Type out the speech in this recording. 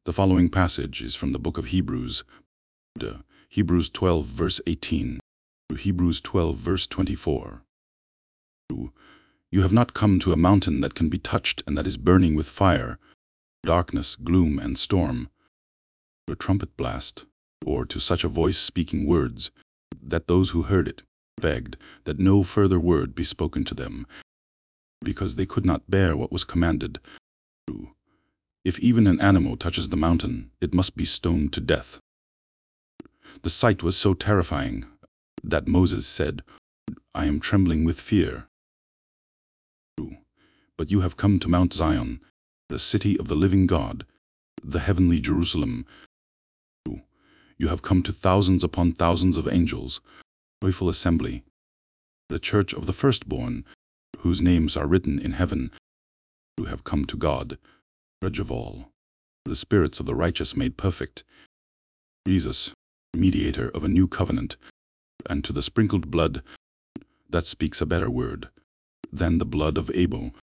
The following passage is from the book of Hebrews, Hebrews 12, verse 18, to Hebrews 12, verse 24. You have not come to a mountain that can be touched and that is burning with fire, darkness, gloom, and storm, to a trumpet blast, or to such a voice speaking words, that those who heard it begged that no further word be spoken to them, because they could not bear what was commanded. If even an animal touches the mountain, it must be stoned to death. The sight was so terrifying that Moses said, I am trembling with fear. But you have come to Mount Zion, the city of the living God, the heavenly Jerusalem. You have come to thousands upon thousands of angels, joyful assembly, the church of the firstborn, whose names are written in heaven. You have come to God, judge of all, the spirits of the righteous made perfect, Jesus, mediator of a new covenant, and to the sprinkled blood that speaks a better word than the blood of Abel.